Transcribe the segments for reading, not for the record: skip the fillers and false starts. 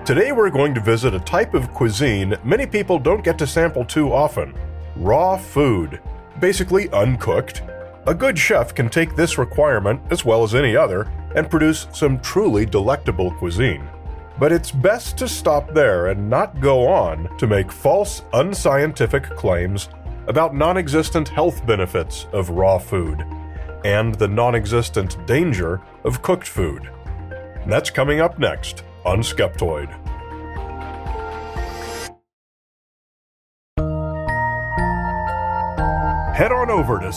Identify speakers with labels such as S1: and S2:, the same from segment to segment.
S1: Today we're going to visit a type of cuisine many people don't get to sample too often: raw food, basically uncooked. A good chef can take this requirement, as well as any other, and produce some truly delectable cuisine. But it's best to stop there and not go on to make false, unscientific claims about non-existent health benefits of raw food and the non-existent danger of cooked food. And that's coming up next on Skeptoid. Head on over to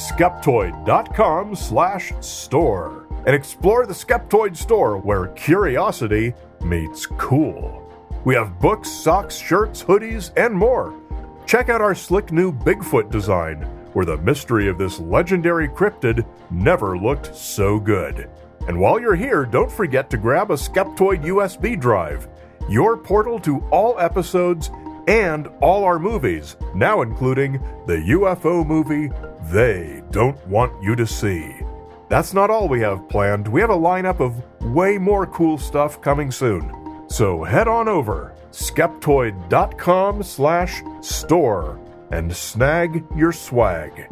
S1: Skeptoid.com/store and explore the Skeptoid store, where curiosity meets cool. We have books, socks, shirts, hoodies, and more. Check out our slick new Bigfoot design, where the mystery of this legendary cryptid never looked so good. And while you're here, don't forget to grab a Skeptoid USB drive, your portal to all episodes and all our movies, now including the UFO movie They Don't Want You to See. That's not all we have planned. We have a lineup of way more cool stuff coming soon. So head on over, Skeptoid.com/store, and snag your swag.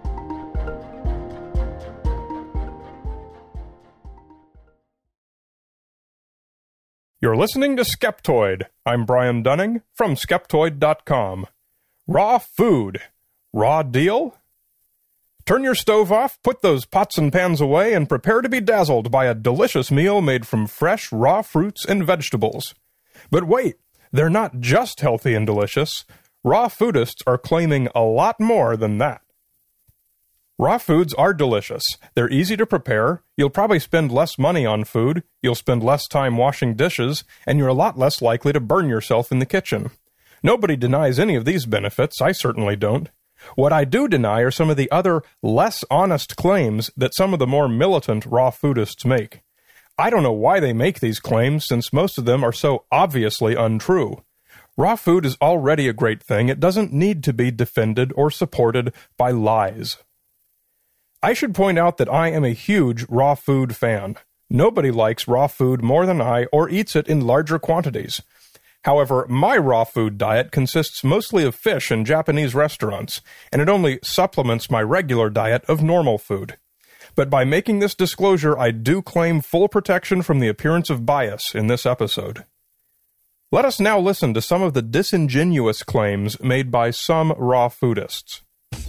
S1: You're listening to Skeptoid. I'm Brian Dunning from Skeptoid.com. Raw food. Raw deal? Turn your stove off, put those pots and pans away, and prepare to be dazzled by a delicious meal made from fresh, raw fruits and vegetables. But wait, they're not just healthy and delicious. Raw foodists are claiming a lot more than that. Raw foods are delicious. They're easy to prepare, you'll probably spend less money on food, you'll spend less time washing dishes, and you're a lot less likely to burn yourself in the kitchen. Nobody denies any of these benefits, I certainly don't. What I do deny are some of the other, less honest claims that some of the more militant raw foodists make. I don't know why they make these claims, since most of them are so obviously untrue. Raw food is already a great thing. It doesn't need to be defended or supported by lies. I should point out that I am a huge raw food fan. Nobody likes raw food more than I or eats it in larger quantities. However, my raw food diet consists mostly of fish in Japanese restaurants, and it only supplements my regular diet of normal food. But by making this disclosure, I do claim full protection from the appearance of bias in this episode. Let us now listen to some of the disingenuous claims made by some raw foodists.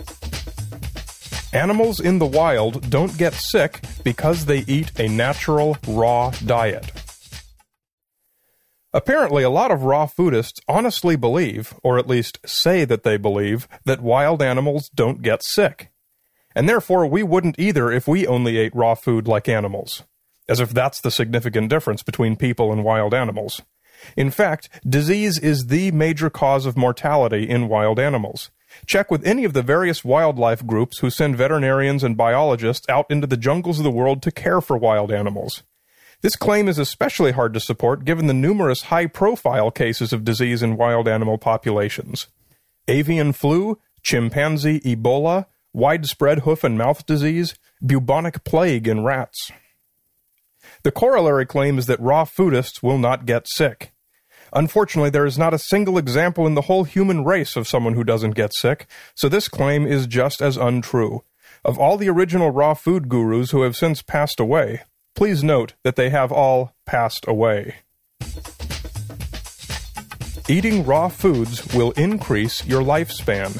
S1: Animals in the wild don't get sick because they eat a natural, raw diet. Apparently, a lot of raw foodists honestly believe, or at least say that they believe, that wild animals don't get sick. And therefore, we wouldn't either if we only ate raw food like animals. As if that's the significant difference between people and wild animals. In fact, disease is the major cause of mortality in wild animals. Check with any of the various wildlife groups who send veterinarians and biologists out into the jungles of the world to care for wild animals. This claim is especially hard to support given the numerous high-profile cases of disease in wild animal populations. Avian flu, chimpanzee Ebola, widespread hoof and mouth disease, bubonic plague in rats. The corollary claim is that raw foodists will not get sick. Unfortunately, there is not a single example in the whole human race of someone who doesn't get sick, so this claim is just as untrue. Of all the original raw food gurus who have since passed away, please note that they have all passed away. Eating raw foods will increase your lifespan.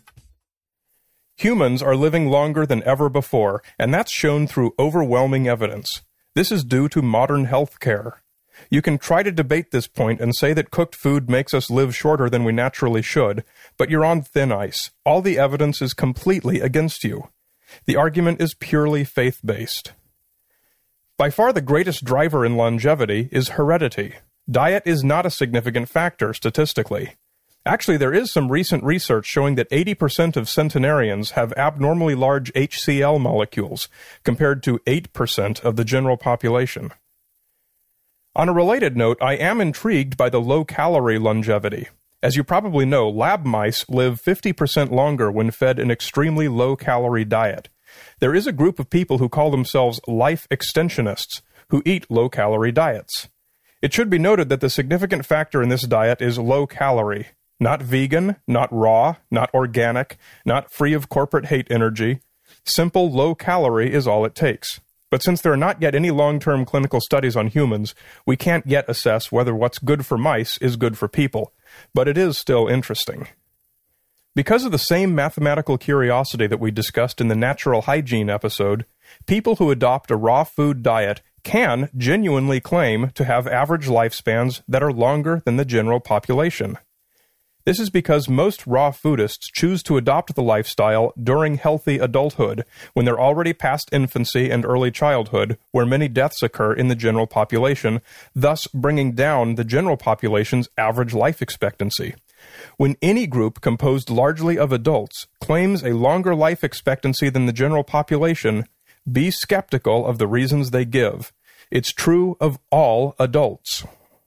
S1: Humans are living longer than ever before, and that's shown through overwhelming evidence. This is due to modern health care. You can try to debate this point and say that cooked food makes us live shorter than we naturally should, but you're on thin ice. All the evidence is completely against you. The argument is purely faith-based. By far the greatest driver in longevity is heredity. Diet is not a significant factor statistically. Actually, there is some recent research showing that 80% of centenarians have abnormally large HCl molecules, compared to 8% of the general population. On a related note, I am intrigued by the low-calorie longevity. As you probably know, lab mice live 50% longer when fed an extremely low-calorie diet. There is a group of people who call themselves life extensionists, who eat low-calorie diets. It should be noted that the significant factor in this diet is low calorie. Not vegan, not raw, not organic, not free of corporate hate energy. Simple low calorie is all it takes. But since there are not yet any long-term clinical studies on humans, we can't yet assess whether what's good for mice is good for people. But it is still interesting. Because of the same mathematical curiosity that we discussed in the natural hygiene episode, people who adopt a raw food diet can genuinely claim to have average lifespans that are longer than the general population. This is because most raw foodists choose to adopt the lifestyle during healthy adulthood, when they're already past infancy and early childhood, where many deaths occur in the general population, thus bringing down the general population's average life expectancy. When any group composed largely of adults claims a longer life expectancy than the general population, be skeptical of the reasons they give. It's true of all adults.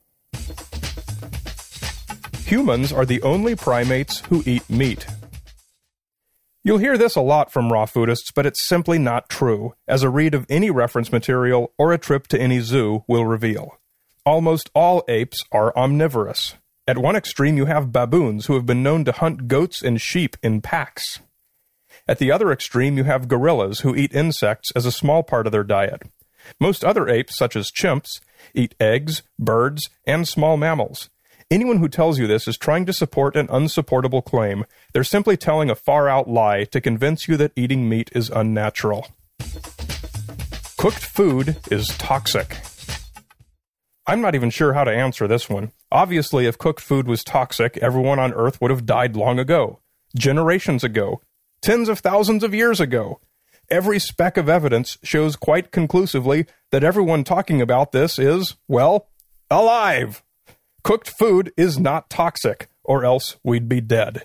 S1: Humans are the only primates who eat meat. You'll hear this a lot from raw foodists, but it's simply not true, as a read of any reference material or a trip to any zoo will reveal. Almost all apes are omnivorous. At one extreme you have baboons who have been known to hunt goats and sheep in packs. At the other extreme you have gorillas who eat insects as a small part of their diet. Most other apes, such as chimps, eat eggs, birds, and small mammals. Anyone who tells you this is trying to support an unsupportable claim. They're simply telling a far-out lie to convince you that eating meat is unnatural. Cooked food is toxic. I'm not even sure how to answer this one. Obviously, if cooked food was toxic, everyone on Earth would have died long ago. Generations ago. Tens of thousands of years ago. Every speck of evidence shows quite conclusively that everyone talking about this is, well, alive. Cooked food is not toxic, or else we'd be dead.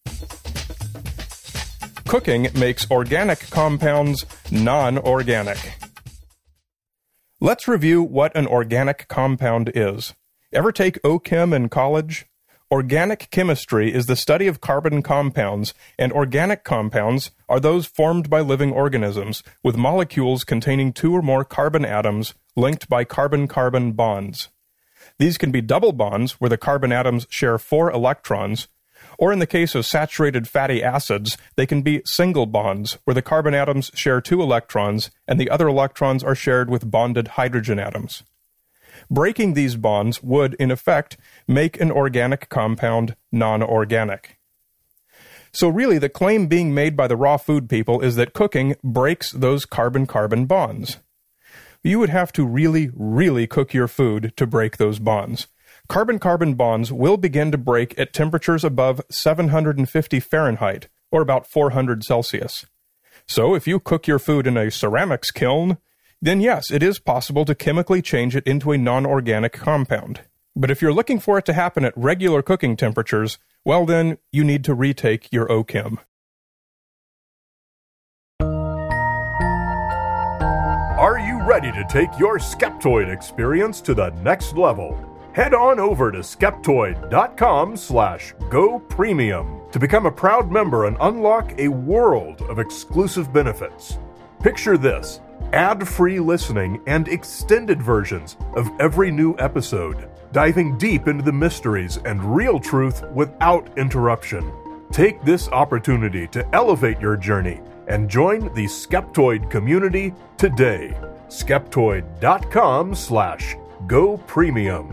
S1: Cooking makes organic compounds non-organic. Let's review what an organic compound is. Ever take OChem in college? Organic chemistry is the study of carbon compounds, and organic compounds are those formed by living organisms, with molecules containing two or more carbon atoms linked by carbon-carbon bonds. These can be double bonds, where the carbon atoms share 4 electrons, or in the case of saturated fatty acids, they can be single bonds, where the carbon atoms share 2 electrons, and the other electrons are shared with bonded hydrogen atoms. Breaking these bonds would, in effect, make an organic compound non-organic. So really, the claim being made by the raw food people is that cooking breaks those carbon-carbon bonds. You would have to really, really cook your food to break those bonds. Carbon-carbon bonds will begin to break at temperatures above 750 Fahrenheit, or about 400 Celsius. So if you cook your food in a ceramics kiln, then yes, it is possible to chemically change it into a non-organic compound. But if you're looking for it to happen at regular cooking temperatures, well then, you need to retake your OChem.
S2: Are you ready to take your Skeptoid experience to the next level? Head on over to Skeptoid.com/GoPremium to become a proud member and unlock a world of exclusive benefits. Picture this: ad-free listening and extended versions of every new episode, diving deep into the mysteries and real truth without interruption. Take this opportunity to elevate your journey and join the Skeptoid community today. Skeptoid.com/GoPremium.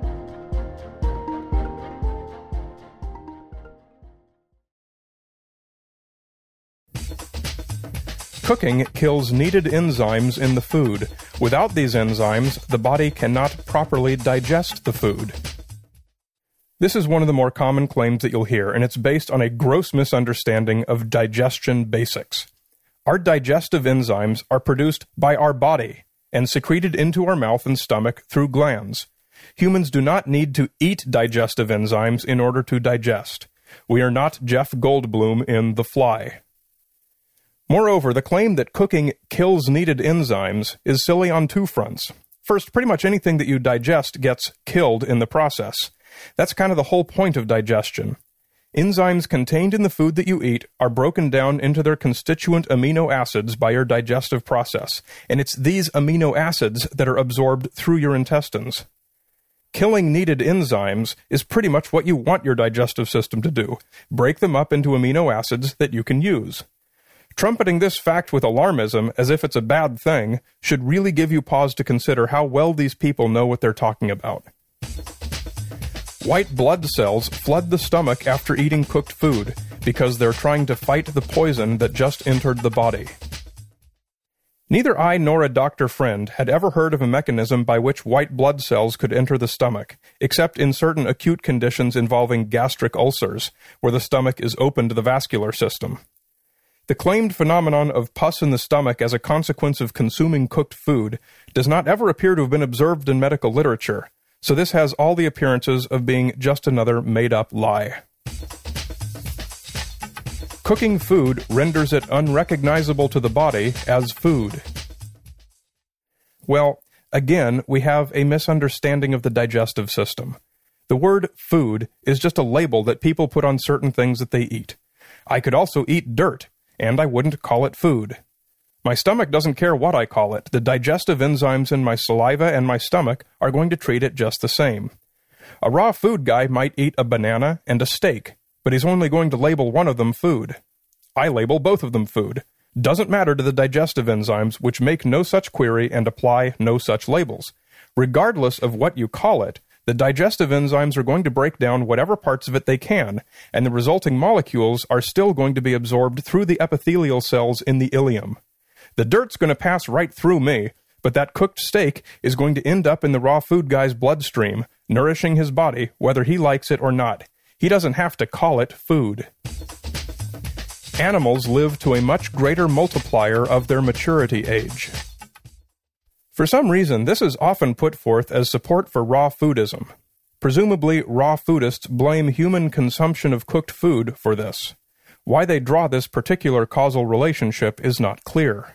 S1: Cooking kills needed enzymes in the food. Without these enzymes, the body cannot properly digest the food. This is one of the more common claims that you'll hear, and it's based on a gross misunderstanding of digestion basics. Our digestive enzymes are produced by our body and secreted into our mouth and stomach through glands. Humans do not need to eat digestive enzymes in order to digest. We are not Jeff Goldblum in The Fly. Moreover, the claim that cooking kills needed enzymes is silly on 2 fronts. First, pretty much anything that you digest gets killed in the process. That's kind of the whole point of digestion. Enzymes contained in the food that you eat are broken down into their constituent amino acids by your digestive process, and it's these amino acids that are absorbed through your intestines. Killing needed enzymes is pretty much what you want your digestive system to do. Break them up into amino acids that you can use. Trumpeting this fact with alarmism as if it's a bad thing should really give you pause to consider how well these people know what they're talking about. White blood cells flood the stomach after eating cooked food because they're trying to fight the poison that just entered the body. Neither I nor a doctor friend had ever heard of a mechanism by which white blood cells could enter the stomach, except in certain acute conditions involving gastric ulcers, where the stomach is open to the vascular system. The claimed phenomenon of pus in the stomach as a consequence of consuming cooked food does not ever appear to have been observed in medical literature, so this has all the appearances of being just another made-up lie. Cooking food renders it unrecognizable to the body as food. Well, again, we have a misunderstanding of the digestive system. The word food is just a label that people put on certain things that they eat. I could also eat dirt, and I wouldn't call it food. My stomach doesn't care what I call it. The digestive enzymes in my saliva and my stomach are going to treat it just the same. A raw food guy might eat a banana and a steak, but he's only going to label one of them food. I label both of them food. Doesn't matter to the digestive enzymes, which make no such query and apply no such labels. Regardless of what you call it, the digestive enzymes are going to break down whatever parts of it they can, and the resulting molecules are still going to be absorbed through the epithelial cells in the ileum. The dirt's going to pass right through me, but that cooked steak is going to end up in the raw food guy's bloodstream, nourishing his body, whether he likes it or not. He doesn't have to call it food. Animals live to a much greater multiplier of their maturity age. For some reason, this is often put forth as support for raw foodism. Presumably, raw foodists blame human consumption of cooked food for this. Why they draw this particular causal relationship is not clear.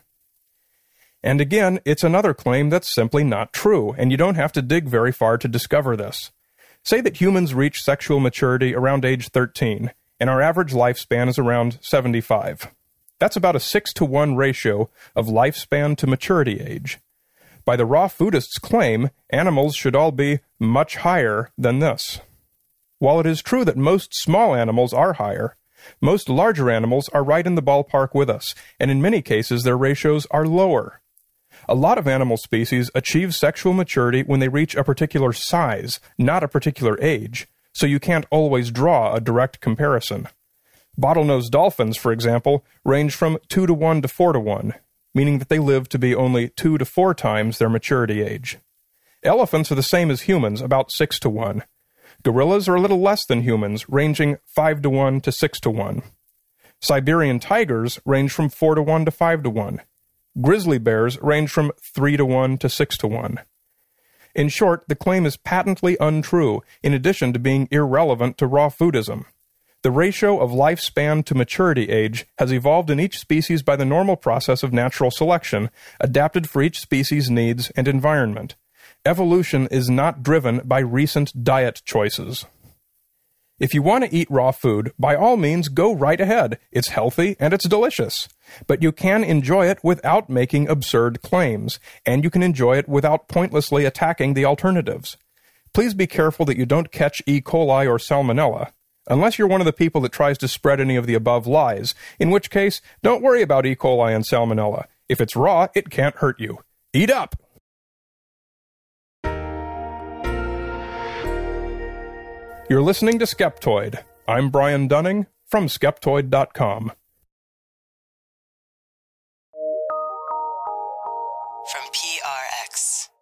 S1: And again, it's another claim that's simply not true, and you don't have to dig very far to discover this. Say that humans reach sexual maturity around age 13, and our average lifespan is around 75. That's about a 6-to-1 ratio of lifespan to maturity age. By the raw foodists' claim, animals should all be much higher than this. While it is true that most small animals are higher, most larger animals are right in the ballpark with us, and in many cases their ratios are lower. A lot of animal species achieve sexual maturity when they reach a particular size, not a particular age, so you can't always draw a direct comparison. Bottlenose dolphins, for example, range from 2-to-1 to 4-to-1, meaning that they live to be only 2 to 4 times their maturity age. Elephants are the same as humans, about 6-to-1. Gorillas are a little less than humans, ranging 5-to-1 to 6-to-1. Siberian tigers range from 4-to-1 to 5-to-1. Grizzly bears range from 3-to-1 to 6-to-1. In short, the claim is patently untrue, in addition to being irrelevant to raw foodism. The ratio of lifespan to maturity age has evolved in each species by the normal process of natural selection, adapted for each species' needs and environment. Evolution is not driven by recent diet choices. If you want to eat raw food, by all means go right ahead. It's healthy and it's delicious. But you can enjoy it without making absurd claims, and you can enjoy it without pointlessly attacking the alternatives. Please be careful that you don't catch E. coli or salmonella, unless you're one of the people that tries to spread any of the above lies, in which case, don't worry about E. coli and salmonella. If it's raw, it can't hurt you. Eat up! You're listening to Skeptoid. I'm Brian Dunning from Skeptoid.com.
S3: From PRX.